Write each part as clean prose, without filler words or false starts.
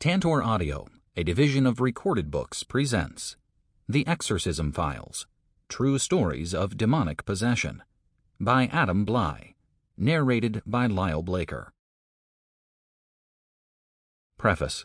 Tantor Audio, a division of Recorded Books, presents The Exorcism Files, True Stories of Demonic Possession, by Adam Bly, narrated by Lyle Blaker. Preface.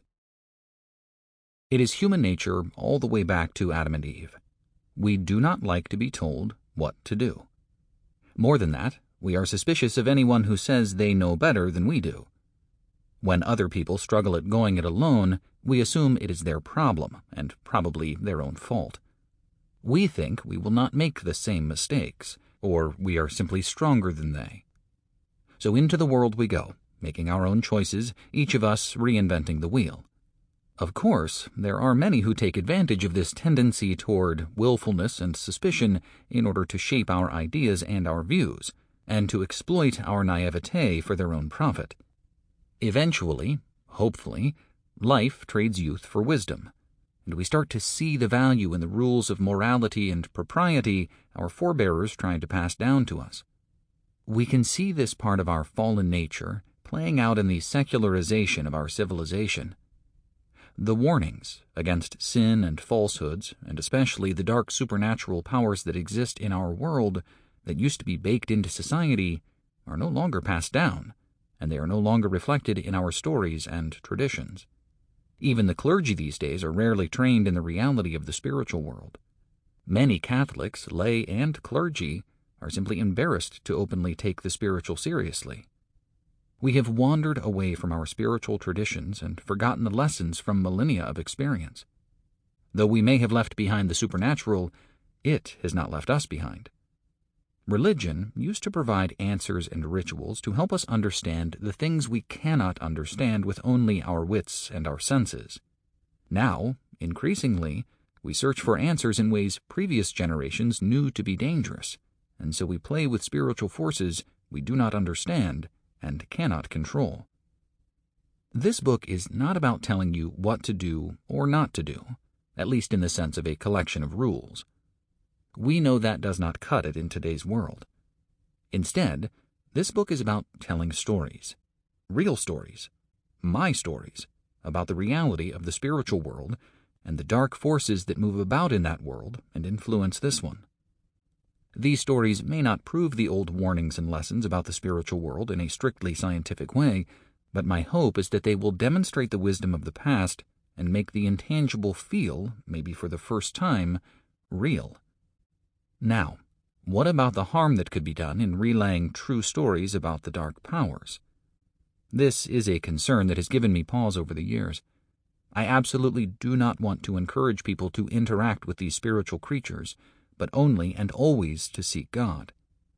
It is human nature all the way back to Adam and Eve. We do not like to be told what to do. More than that, we are suspicious of anyone who says they know better than we do. When other people struggle at going it alone, we assume it is their problem, and probably their own fault. We think we will not make the same mistakes, or we are simply stronger than they. So into the world we go, making our own choices, each of us reinventing the wheel. Of course, there are many who take advantage of this tendency toward willfulness and suspicion in order to shape our ideas and our views, and to exploit our naivete for their own profit. Eventually, hopefully, life trades youth for wisdom, and we start to see the value in the rules of morality and propriety our forebears tried to pass down to us. We can see this part of our fallen nature playing out in the secularization of our civilization. The warnings against sin and falsehoods, and especially the dark supernatural powers that exist in our world that used to be baked into society, are no longer passed down, and they are no longer reflected in our stories and traditions. Even the clergy these days are rarely trained in the reality of the spiritual world. Many Catholics, lay and clergy, are simply embarrassed to openly take the spiritual seriously. We have wandered away from our spiritual traditions and forgotten the lessons from millennia of experience. Though we may have left behind the supernatural, it has not left us behind. Religion used to provide answers and rituals to help us understand the things we cannot understand with only our wits and our senses. Now, increasingly, we search for answers in ways previous generations knew to be dangerous, and so we play with spiritual forces we do not understand and cannot control. This book is not about telling you what to do or not to do, at least in the sense of a collection of rules. We know that does not cut it in today's world. Instead, this book is about telling stories, real stories, my stories, about the reality of the spiritual world and the dark forces that move about in that world and influence this one. These stories may not prove the old warnings and lessons about the spiritual world in a strictly scientific way, but my hope is that they will demonstrate the wisdom of the past and make the intangible feel, maybe for the first time, real. Now, what about the harm that could be done in relaying true stories about the dark powers? This is a concern that has given me pause over the years. I absolutely do not want to encourage people to interact with these spiritual creatures, but only and always to seek God.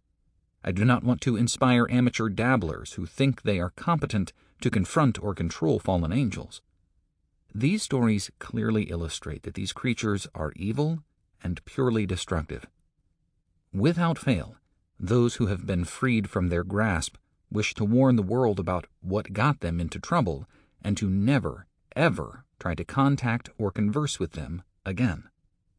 I do not want to inspire amateur dabblers who think they are competent to confront or control fallen angels. These stories clearly illustrate that these creatures are evil and purely destructive. Without fail, those who have been freed from their grasp wish to warn the world about what got them into trouble and to never, ever try to contact or converse with them again.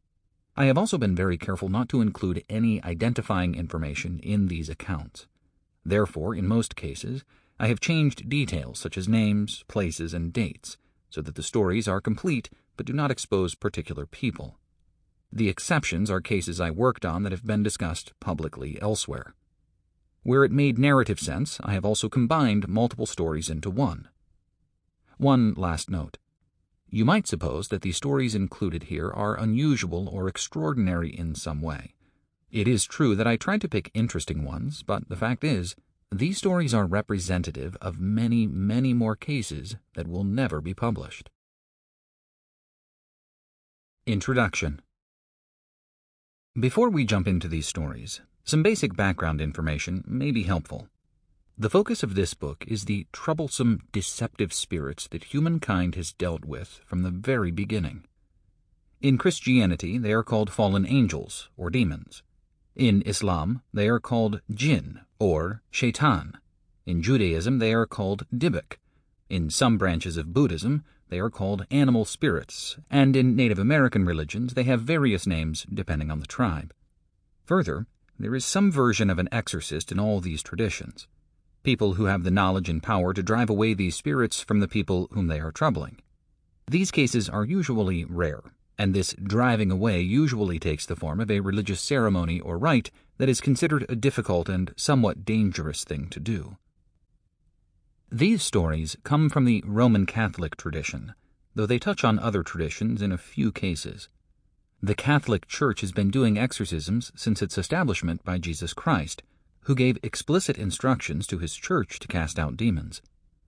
I have also been very careful not to include any identifying information in these accounts. Therefore, in most cases, I have changed details such as names, places, and dates, so that the stories are complete but do not expose particular people. The exceptions are cases I worked on that have been discussed publicly elsewhere. Where it made narrative sense, I have also combined multiple stories into one. One last note. You might suppose that the stories included here are unusual or extraordinary in some way. It is true that I tried to pick interesting ones, but the fact is, these stories are representative of many, many more cases that will never be published. Introduction. Before we jump into these stories, some basic background information may be helpful. The focus of this book is the troublesome, deceptive spirits that humankind has dealt with from the very beginning. In Christianity, they are called fallen angels, or demons. In Islam, they are called jinn, or shaitan. In Judaism, they are called Dybbuk. In some branches of Buddhism, they are called animal spirits, and in Native American religions they have various names depending on the tribe. Further, there is some version of an exorcist in all these traditions. people who have the knowledge and power to drive away these spirits from the people whom they are troubling. These cases are usually rare, and this driving away usually takes the form of a religious ceremony or rite that is considered a difficult and somewhat dangerous thing to do. These stories come from the Roman Catholic tradition, though they touch on other traditions in a few cases. The Catholic Church has been doing exorcisms since its establishment by Jesus Christ, who gave explicit instructions to his church to cast out demons.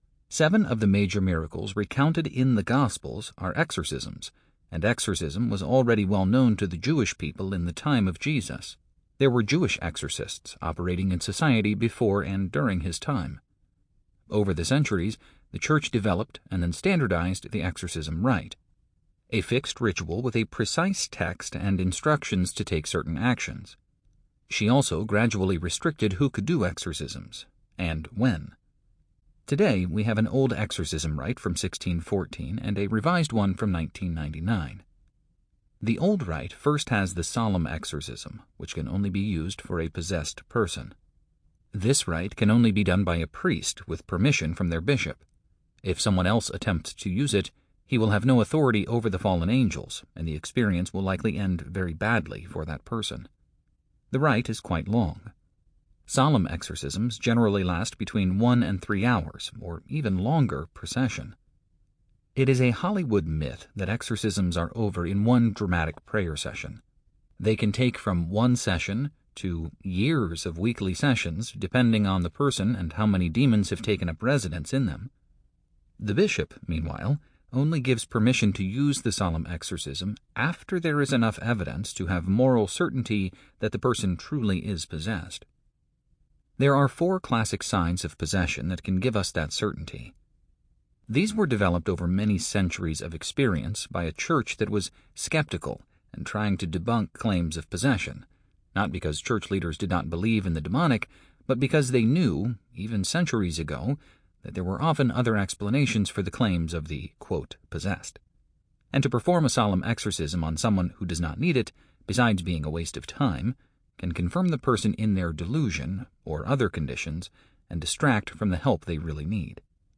7 of the major miracles recounted in the Gospels are exorcisms, and exorcism was already well known to the Jewish people in the time of Jesus. There were Jewish exorcists operating in society before and during his time. Over the centuries, the Church developed and then standardized the exorcism rite, a fixed ritual with a precise text and instructions to take certain actions. She also gradually restricted who could do exorcisms, and when. Today, we have an old exorcism rite from 1614 and a revised one from 1999. The old rite first has the solemn exorcism, which can only be used for a possessed person. This rite can only be done by a priest with permission from their bishop. If someone else attempts to use it, he will have no authority over the fallen angels, and the experience will likely end very badly for that person. The rite is quite long. Solemn exorcisms generally last between 1 and 3 hours, or even longer per session. It is a Hollywood myth that exorcisms are over in one dramatic prayer session. They can take from 1 session to years of weekly sessions, depending on the person and how many demons have taken up residence in them. The bishop, meanwhile, only gives permission to use the solemn exorcism after there is enough evidence to have moral certainty that the person truly is possessed. There are 4 classic signs of possession that can give us that certainty. These were developed over many centuries of experience by a church that was skeptical and trying to debunk claims of possession, not because church leaders did not believe in the demonic, but because they knew, even centuries ago, that there were often other explanations for the claims of the, quote, possessed. And to perform a solemn exorcism on someone who does not need it, besides being a waste of time, can confirm the person in their delusion or other conditions and distract from the help they really need.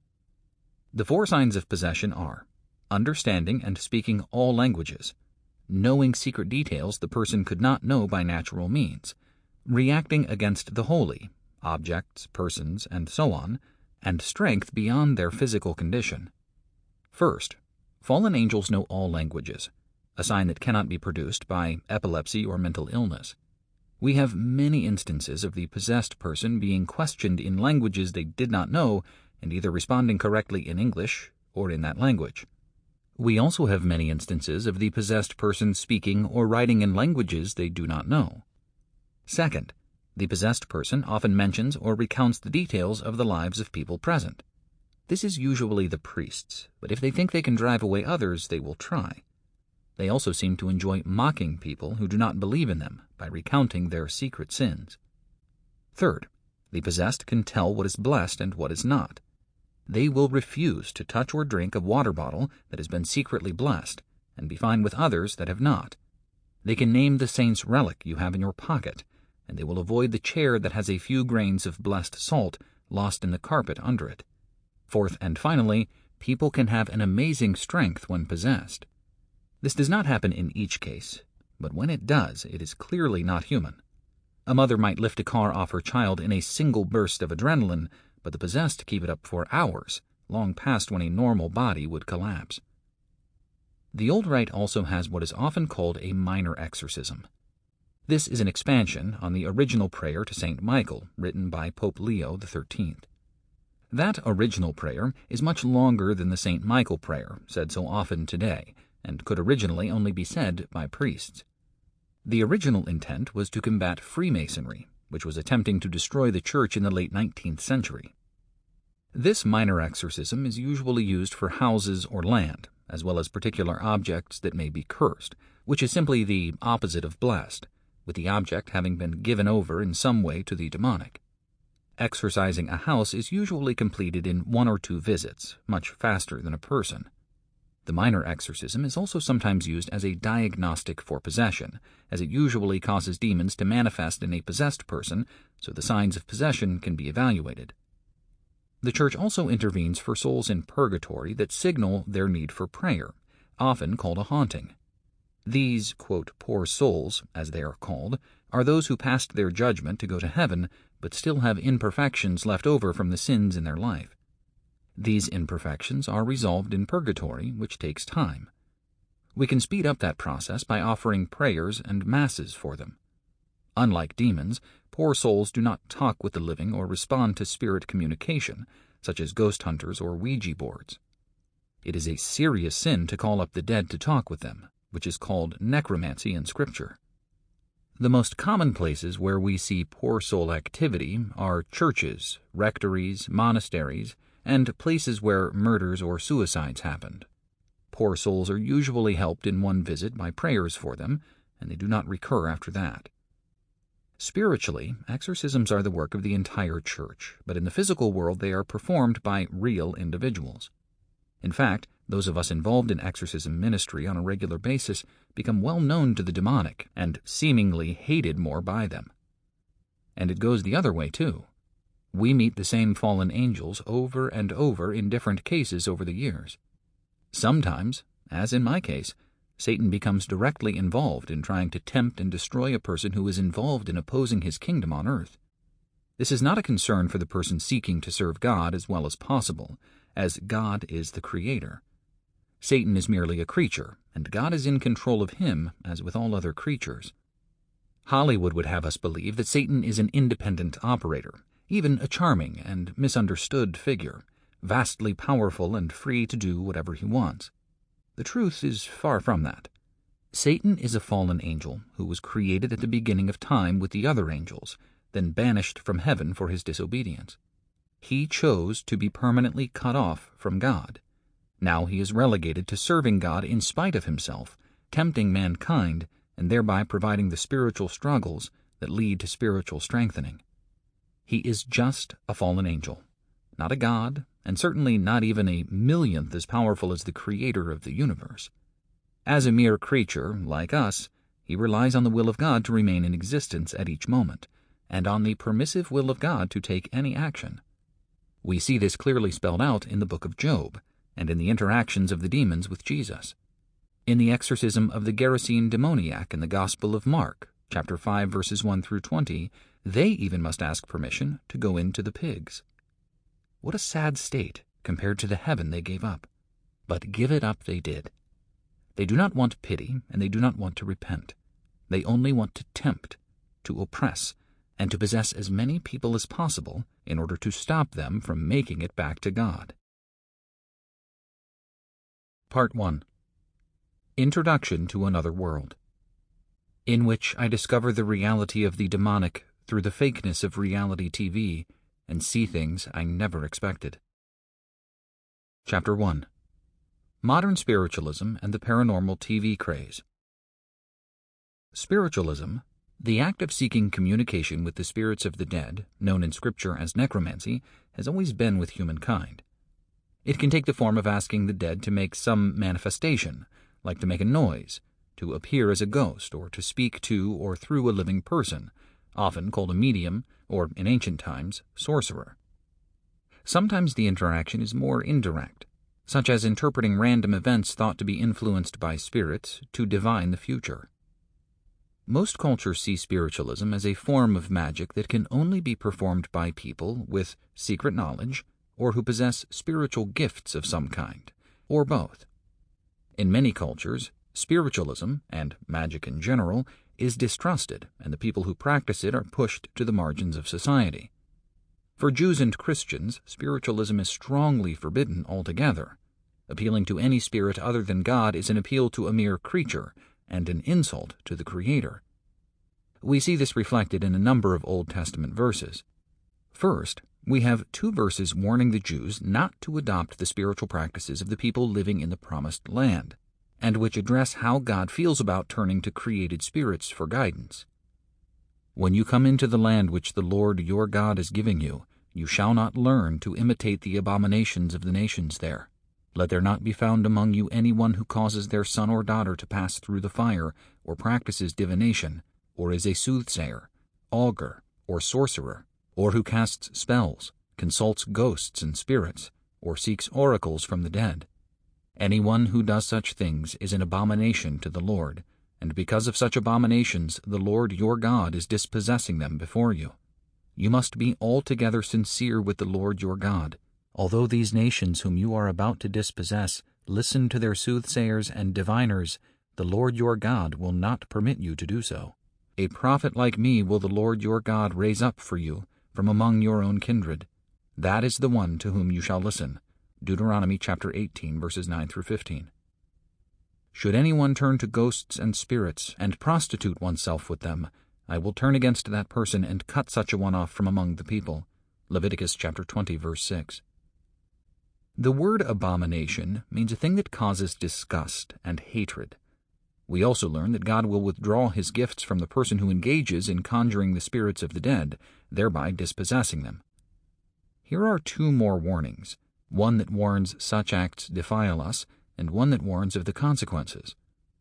The 4 signs of possession are understanding and speaking all languages, knowing secret details the person could not know by natural means, reacting against the holy, objects, persons, and so on, and strength beyond their physical condition. First, fallen angels know all languages, a sign that cannot be produced by epilepsy or mental illness. We have many instances of the possessed person being questioned in languages they did not know and either responding correctly in English or in that language. We also have many instances of the possessed person speaking or writing in languages they do not know. Second, the possessed person often mentions or recounts the details of the lives of people present. This is usually the priests, but if they think they can drive away others, they will try. They also seem to enjoy mocking people who do not believe in them by recounting their secret sins. Third, the possessed can tell what is blessed and what is not. They will refuse to touch or drink a water bottle that has been secretly blessed, and be fine with others that have not. They can name the saint's relic you have in your pocket, and they will avoid the chair that has a few grains of blessed salt lost in the carpet under it. Fourth and finally, people can have an amazing strength when possessed. This does not happen in each case, but when it does, it is clearly not human. A mother might lift a car off her child in a single burst of adrenaline, but the possessed keep it up for hours, long past when a normal body would collapse. The old rite also has what is often called a minor exorcism. This is an expansion on the original prayer to St. Michael, written by Pope Leo XIII. That original prayer is much longer than the St. Michael prayer, said so often today, and could originally only be said by priests. The original intent was to combat Freemasonry, which was attempting to destroy the church in the late 19th century. This minor exorcism is usually used for houses or land, as well as particular objects that may be cursed, which is simply the opposite of blessed, with the object having been given over in some way to the demonic. Exorcising a house is usually completed in 1 or 2 visits, much faster than a person. The minor exorcism is also sometimes used as a diagnostic for possession, as it usually causes demons to manifest in a possessed person so the signs of possession can be evaluated. The Church also intervenes for souls in purgatory that signal their need for prayer, often called a haunting. These, quote, poor souls, as they are called, are those who passed their judgment to go to heaven, but still have imperfections left over from the sins in their life. These imperfections are resolved in purgatory, which takes time. We can speed up that process by offering prayers and masses for them. Unlike demons, poor souls do not talk with the living or respond to spirit communication, such as ghost hunters or Ouija boards. It is a serious sin to call up the dead to talk with them, which is called necromancy in Scripture. The most common places where we see poor soul activity are churches, rectories, monasteries, and places where murders or suicides happened. Poor souls are usually helped in one visit by prayers for them, and they do not recur after that. Spiritually, exorcisms are the work of the entire church, but in the physical world they are performed by real individuals. In fact, those of us involved in exorcism ministry on a regular basis become well known to the demonic and seemingly hated more by them. And it goes the other way, too. We meet the same fallen angels over and over in different cases over the years. Sometimes, as in my case, Satan becomes directly involved in trying to tempt and destroy a person who is involved in opposing his kingdom on earth. This is not a concern for the person seeking to serve God as well as possible, as God is the Creator. Satan is merely a creature, and God is in control of him as with all other creatures. Hollywood would have us believe that Satan is an independent operator, even a charming and misunderstood figure, vastly powerful and free to do whatever he wants. The truth is far from that. Satan is a fallen angel who was created at the beginning of time with the other angels, then banished from heaven for his disobedience. He chose to be permanently cut off from God. Now he is relegated to serving God in spite of himself, tempting mankind, and thereby providing the spiritual struggles that lead to spiritual strengthening. He is just a fallen angel, not a god, and certainly not even a millionth as powerful as the Creator of the universe. As a mere creature, like us, he relies on the will of God to remain in existence at each moment, and on the permissive will of God to take any action. We see this clearly spelled out in the book of Job, and in the interactions of the demons with Jesus. In the exorcism of the Gerasene demoniac in the Gospel of Mark, chapter 5, verses 1 through 20, they even must ask permission to go into the pigs. What a sad state compared to the heaven they gave up. But give it up they did. They do not want pity, and they do not want to repent. They only want to tempt, to oppress, and to possess as many people as possible in order to stop them from making it back to God. Part 1. Introduction to Another World, in which I discover the reality of the demonic through the fakeness of reality TV and see things I never expected. Chapter 1. Modern Spiritualism and the Paranormal TV Craze. Spiritualism, the act of seeking communication with the spirits of the dead, known in Scripture as necromancy, has always been with humankind. It can take the form of asking the dead to make some manifestation, like to make a noise, to appear as a ghost, or to speak to or through a living person, often called a medium, or, in ancient times, sorcerer. Sometimes the interaction is more indirect, such as interpreting random events thought to be influenced by spirits to divine the future. Most cultures see spiritualism as a form of magic that can only be performed by people with secret knowledge or who possess spiritual gifts of some kind, or both. In many cultures, spiritualism, and magic in general, is distrusted, and the people who practice it are pushed to the margins of society. For Jews and Christians, spiritualism is strongly forbidden altogether. Appealing to any spirit other than God is an appeal to a mere creature, and an insult to the Creator. We see this reflected in a number of Old Testament verses. First, we have 2 verses warning the Jews not to adopt the spiritual practices of the people living in the Promised Land, and which address how God feels about turning to created spirits for guidance. When you come into the land which the Lord your God is giving you, you shall not learn to imitate the abominations of the nations there. Let there not be found among you anyone who causes their son or daughter to pass through the fire, or practices divination, or is a soothsayer, augur, or sorcerer, or who casts spells, consults ghosts and spirits, or seeks oracles from the dead. Anyone who does such things is an abomination to the Lord, and because of such abominations the Lord your God is dispossessing them before you. You must be altogether sincere with the Lord your God. Although these nations whom you are about to dispossess listen to their soothsayers and diviners, the Lord your God will not permit you to do so. A prophet like me will the Lord your God raise up for you from among your own kindred. That is the one to whom you shall listen. Deuteronomy chapter 18, verses 9 through 15. Should anyone turn to ghosts and spirits and prostitute oneself with them, I will turn against that person and cut such a one off from among the people. Leviticus chapter 20, verse 6. The word abomination means a thing that causes disgust and hatred. We also learn that God will withdraw his gifts from the person who engages in conjuring the spirits of the dead, thereby dispossessing them. Here are two more warnings, one that warns such acts defile us, and one that warns of the consequences.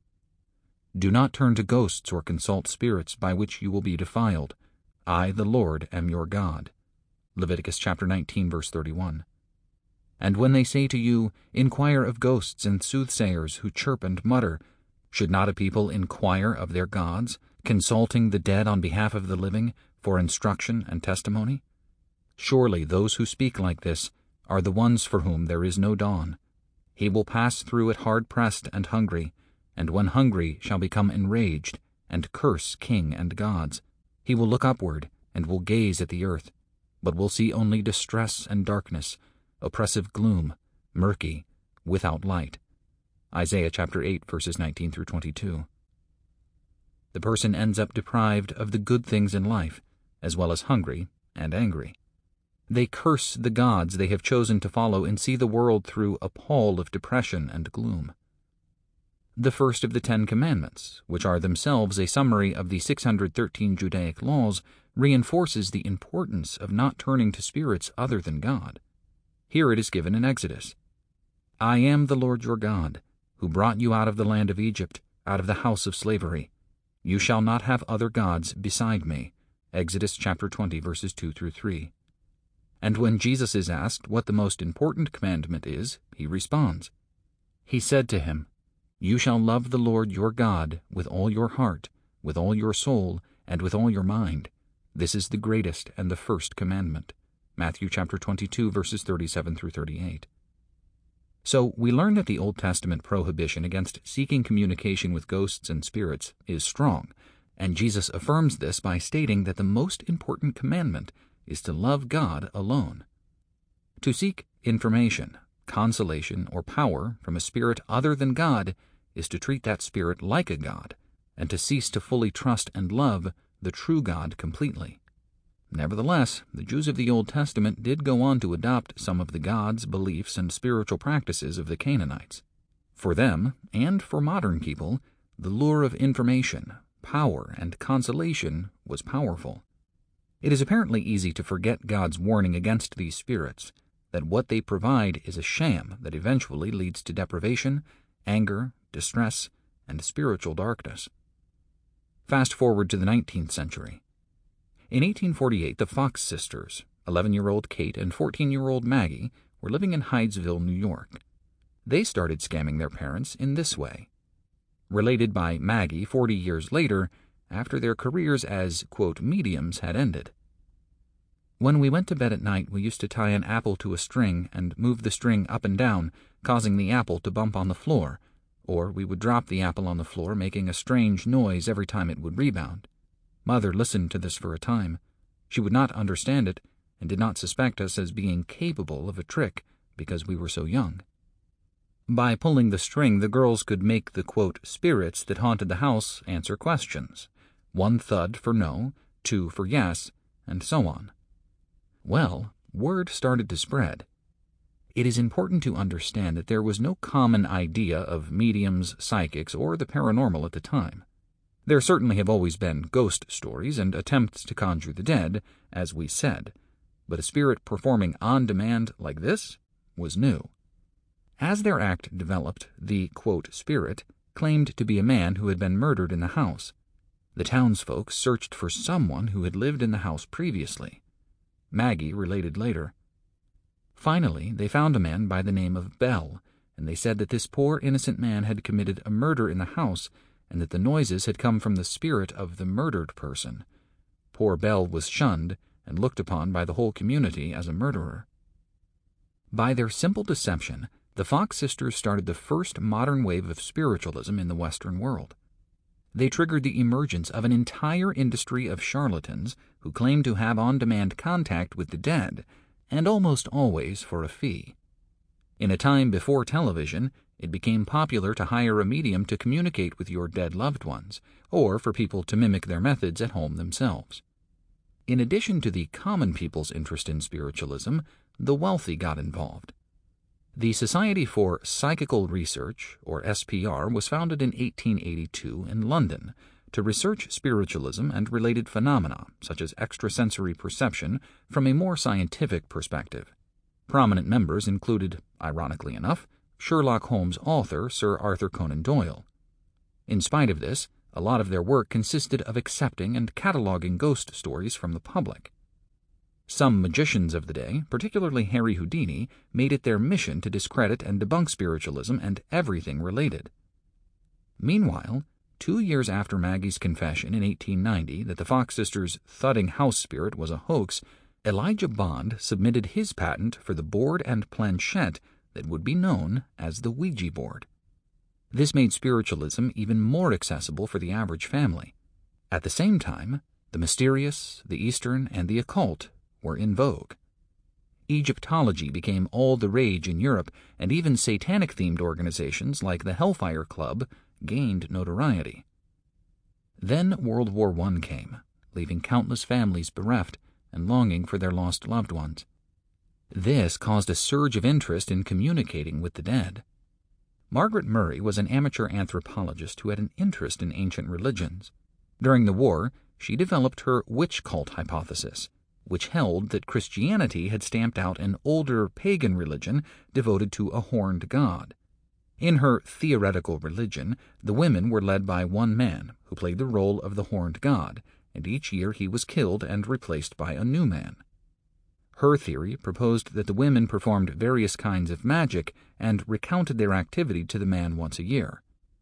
Do not turn to ghosts or consult spirits by which you will be defiled. I, the Lord, am your God. Leviticus chapter 19, verse 31. And when they say to you, inquire of ghosts and soothsayers who chirp and mutter, should not a people inquire of their gods, consulting the dead on behalf of the living, for instruction and testimony? Surely those who speak like this are the ones for whom there is no dawn. He will pass through it hard-pressed and hungry, and when hungry shall become enraged, and curse king and gods. He will look upward, and will gaze at the earth, but will see only distress and darkness, oppressive gloom, murky, without light. Isaiah chapter 8, verses 19 through 22. The person ends up deprived of the good things in life, as well as hungry and angry. They curse the gods they have chosen to follow and see the world through a pall of depression and gloom. The first of the 10 Commandments, which are themselves a summary of the 613 Judaic laws, reinforces the importance of not turning to spirits other than God. Here it is given in Exodus. I am the Lord your God, who brought you out of the land of Egypt, out of the house of slavery. You shall not have other gods beside me. Exodus chapter 20, verses 2 through 3. And when Jesus is asked what the most important commandment is, he responds. He said to him, You shall love the Lord your God with all your heart, with all your soul, and with all your mind. This is the greatest and the first commandment. Matthew chapter 22, verses 37 through 38. So we learn that the Old Testament prohibition against seeking communication with ghosts and spirits is strong, and Jesus affirms this by stating that the most important commandment is to love God alone. To seek information, consolation, or power from a spirit other than God is to treat that spirit like a god, and to cease to fully trust and love the true God completely. Nevertheless, the Jews of the Old Testament did go on to adopt some of the gods, beliefs, and spiritual practices of the Canaanites. For them, and for modern people, the lure of information, power, and consolation was powerful. It is apparently easy to forget God's warning against these spirits, that what they provide is a sham that eventually leads to deprivation, anger, distress, and spiritual darkness. Fast forward to the 19th century. In 1848, the Fox sisters, 11-year-old Kate and 14-year-old Maggie, were living in Hydesville, New York. They started scamming their parents in this way. Related by Maggie 40 years later, after their careers as, quote, mediums had ended. When we went to bed at night, we used to tie an apple to a string and move the string up and down, causing the apple to bump on the floor, or we would drop the apple on the floor, making a strange noise every time it would rebound. Mother listened to this for a time. She would not understand it and did not suspect us as being capable of a trick because we were so young. By pulling the string, the girls could make the, quote, spirits that haunted the house answer questions. 1 thud for no, 2 for yes, and so on. Well, word started to spread. It is important to understand that there was no common idea of mediums, psychics, or the paranormal at the time. There certainly have always been ghost stories and attempts to conjure the dead, as we said, but a spirit performing on demand like this was new. As their act developed, the, quote, spirit claimed to be a man who had been murdered in the house. The townsfolk searched for someone who had lived in the house previously. Maggie related later, Finally, they found a man by the name of Bell, and they said that this poor innocent man had committed a murder in the house and that the noises had come from the spirit of the murdered person. Poor Bell was shunned and looked upon by the whole community as a murderer. By their simple deception, the Fox sisters started the first modern wave of spiritualism in the Western world. They triggered the emergence of an entire industry of charlatans who claimed to have on-demand contact with the dead, and almost always for a fee. In a time before television, it became popular to hire a medium to communicate with your dead loved ones, or for people to mimic their methods at home themselves. In addition to the common people's interest in spiritualism, the wealthy got involved. The Society for Psychical Research, or SPR, was founded in 1882 in London to research spiritualism and related phenomena, such as extrasensory perception, from a more scientific perspective. Prominent members included, ironically enough, Sherlock Holmes author Sir Arthur Conan Doyle. In spite of this, a lot of their work consisted of accepting and cataloging ghost stories from the public. Some magicians of the day, particularly Harry Houdini, made it their mission to discredit and debunk spiritualism and everything related. Meanwhile, 2 years after Maggie's confession in 1890 that the Fox sisters' thudding house spirit was a hoax, Elijah Bond submitted his patent for the board and planchette that would be known as the Ouija board. This made spiritualism even more accessible for the average family. At the same time, the mysterious, the Eastern, and the occult were in vogue. Egyptology became all the rage in Europe, and even satanic-themed organizations like the Hellfire Club gained notoriety. Then World War I came, leaving countless families bereft and longing for their lost loved ones. This caused a surge of interest in communicating with the dead. Margaret Murray was an amateur anthropologist who had an interest in ancient religions. During the war, she developed her witch cult hypothesis, which held that Christianity had stamped out an older pagan religion devoted to a horned god. In her theoretical religion, the women were led by one man who played the role of the horned god, and each year he was killed and replaced by a new man. Her theory proposed that the women performed various kinds of magic and recounted their activity to the man once a year.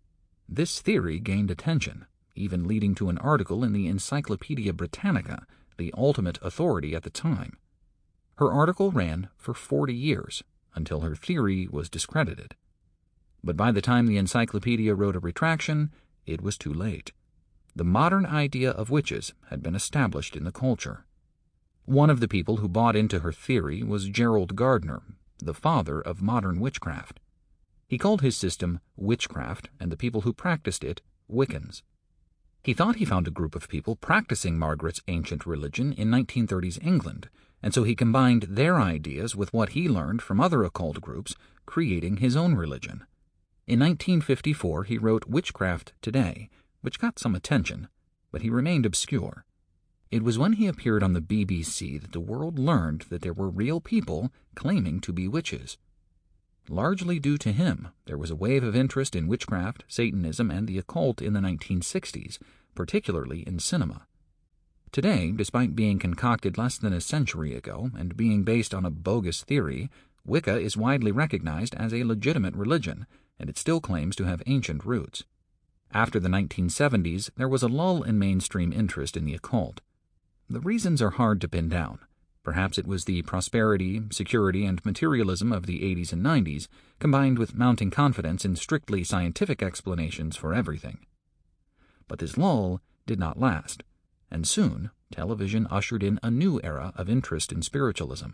This theory gained attention, even leading to an article in the Encyclopedia Britannica, the ultimate authority at the time. Her article ran for 40 years, until her theory was discredited. But by the time the encyclopedia wrote a retraction, it was too late. The modern idea of witches had been established in the culture. One of the people who bought into her theory was Gerald Gardner, the father of modern witchcraft. He called his system witchcraft and the people who practiced it Wiccans. He thought he found a group of people practicing Margaret's ancient religion in 1930s England, and so he combined their ideas with what he learned from other occult groups, creating his own religion. In 1954 he wrote Witchcraft Today, which got some attention, but he remained obscure. It was when he appeared on the BBC that the world learned that there were real people claiming to be witches. Largely due to him, there was a wave of interest in witchcraft, Satanism, and the occult in the 1960s, particularly in cinema. Today, despite being concocted less than a century ago and being based on a bogus theory, Wicca is widely recognized as a legitimate religion, and it still claims to have ancient roots. After the 1970s, there was a lull in mainstream interest in the occult. The reasons are hard to pin down. Perhaps it was the prosperity, security, and materialism of the 80s and 90s, combined with mounting confidence in strictly scientific explanations for everything. But this lull did not last, and soon television ushered in a new era of interest in spiritualism.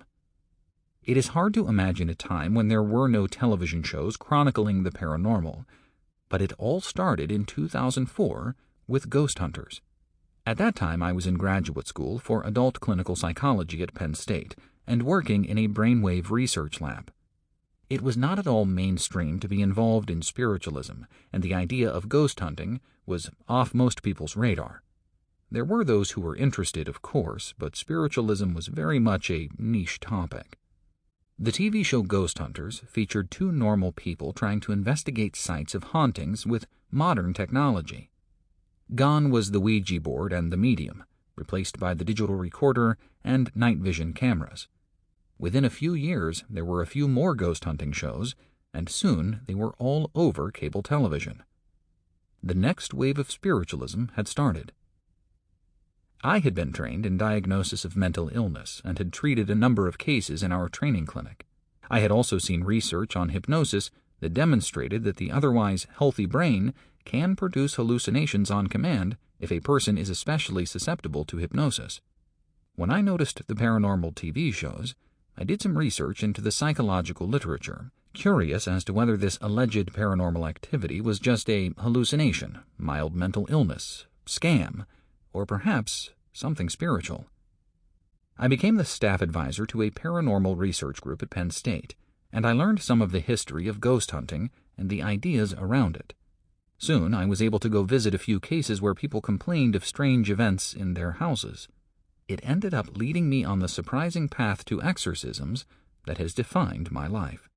It is hard to imagine a time when there were no television shows chronicling the paranormal, but it all started in 2004 with Ghost Hunters. At that time, I was in graduate school for adult clinical psychology at Penn State and working in a brainwave research lab. It was not at all mainstream to be involved in spiritualism, and the idea of ghost hunting was off most people's radar. There were those who were interested, of course, but spiritualism was very much a niche topic. The TV show Ghost Hunters featured two normal people trying to investigate sites of hauntings with modern technology. Gone was the Ouija board and the medium, replaced by the digital recorder and night vision cameras. Within a few years, there were a few more ghost hunting shows, and soon they were all over cable television. The next wave of spiritualism had started. I had been trained in diagnosis of mental illness and had treated a number of cases in our training clinic. I had also seen research on hypnosis that demonstrated that the otherwise healthy brain can produce hallucinations on command if a person is especially susceptible to hypnosis. When I noticed the paranormal TV shows, I did some research into the psychological literature, curious as to whether this alleged paranormal activity was just a hallucination, mild mental illness, scam, or perhaps something spiritual. I became the staff advisor to a paranormal research group at Penn State, and I learned some of the history of ghost hunting and the ideas around it. Soon I was able to go visit a few cases where people complained of strange events in their houses. It ended up leading me on the surprising path to exorcisms that has defined my life.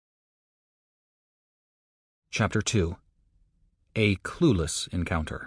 Chapter 2. A Clueless Encounter.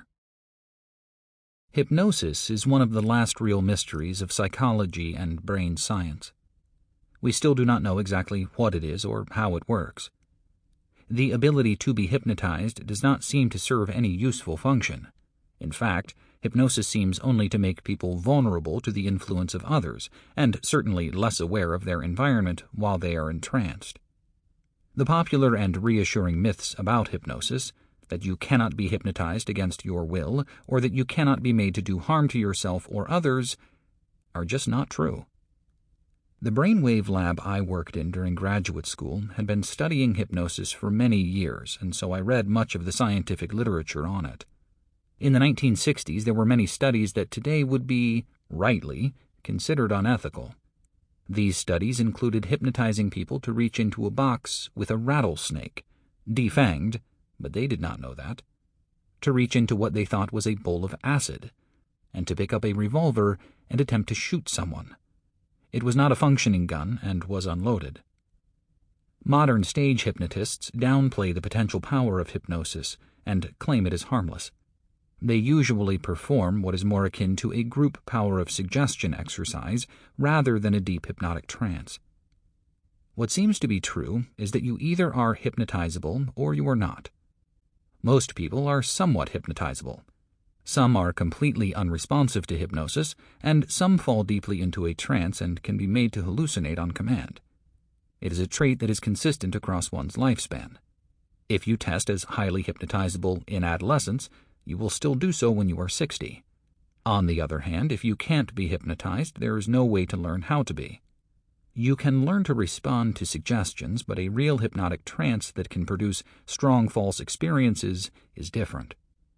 Hypnosis is one of the last real mysteries of psychology and brain science. We still do not know exactly what it is or how it works. The ability to be hypnotized does not seem to serve any useful function. In fact, hypnosis seems only to make people vulnerable to the influence of others, and certainly less aware of their environment while they are entranced. The popular and reassuring myths about hypnosis, that you cannot be hypnotized against your will, or that you cannot be made to do harm to yourself or others, are just not true. The brainwave lab I worked in during graduate school had been studying hypnosis for many years, and so I read much of the scientific literature on it. In the 1960s, there were many studies that today would be, rightly, considered unethical. These studies included hypnotizing people to reach into a box with a rattlesnake, defanged, but they did not know that, to reach into what they thought was a bowl of acid, and to pick up a revolver and attempt to shoot someone. It was not a functioning gun and was unloaded. Modern stage hypnotists downplay the potential power of hypnosis and claim it is harmless. They usually perform what is more akin to a group power of suggestion exercise rather than a deep hypnotic trance. What seems to be true is that you either are hypnotizable or you are not. Most people are somewhat hypnotizable. Some are completely unresponsive to hypnosis, and some fall deeply into a trance and can be made to hallucinate on command. It is a trait that is consistent across one's lifespan. If you test as highly hypnotizable in adolescence, you will still do so when you are 60. On the other hand, if you can't be hypnotized, there is no way to learn how to be. You can learn to respond to suggestions, but a real hypnotic trance that can produce strong false experiences is different.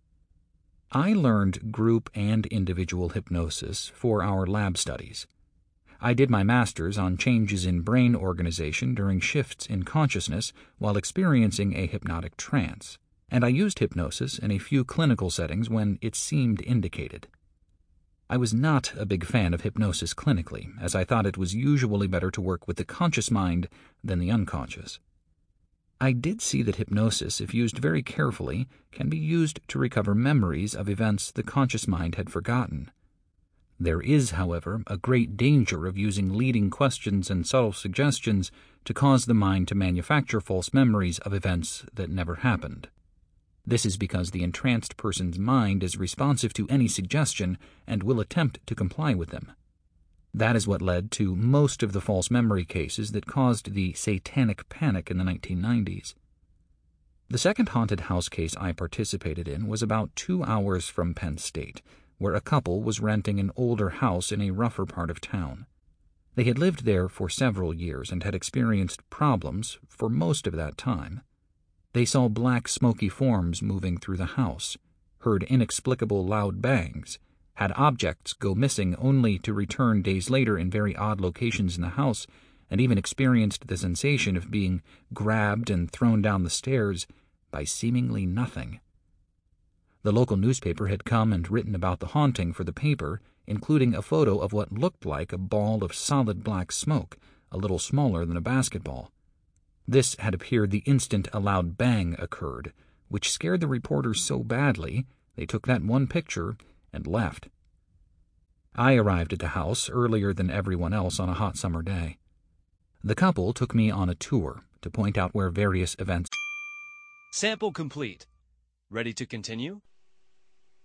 I learned group and individual hypnosis for our lab studies. I did my master's on changes in brain organization during shifts in consciousness while experiencing a hypnotic trance, and I used hypnosis in a few clinical settings when it seemed indicated. I was not a big fan of hypnosis clinically, as I thought it was usually better to work with the conscious mind than the unconscious. I did see that hypnosis, if used very carefully, can be used to recover memories of events the conscious mind had forgotten. There is, however, a great danger of using leading questions and subtle suggestions to cause the mind to manufacture false memories of events that never happened. This is because the entranced person's mind is responsive to any suggestion and will attempt to comply with them. That is what led to most of the false memory cases that caused the satanic panic in the 1990s. The second haunted house case I participated in was about 2 hours from Penn State, where a couple was renting an older house in a rougher part of town. They had lived there for several years and had experienced problems for most of that time. They saw black smoky forms moving through the house, heard inexplicable loud bangs, had objects go missing only to return days later in very odd locations in the house, and even experienced the sensation of being grabbed and thrown down the stairs by seemingly nothing. The local newspaper had come and written about the haunting for the paper, including a photo of what looked like a ball of solid black smoke, a little smaller than a basketball. This had appeared the instant a loud bang occurred, which scared the reporters so badly they took that one picture and left. I arrived at the house earlier than everyone else on a hot summer day. The couple took me on a tour to point out where various events. Sample complete. Ready to continue?